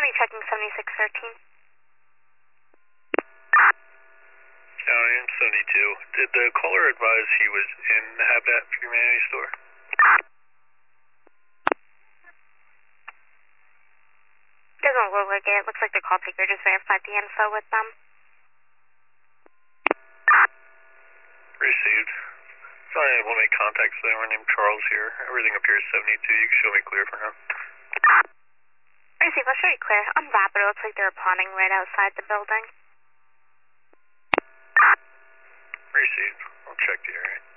County checking 7613. County and 72. Did the caller advise he was in the Habitat for Humanity store? Doesn't look like it. Looks like the call taker just verified the info with them. Received. Sorry, I will make contact with anyone named Charles here. Everything appears 72. You can show me clear for now. Received. I'll show you clear. On Rapid, it looks like they're appawning right outside the building. Received. I'll check the area.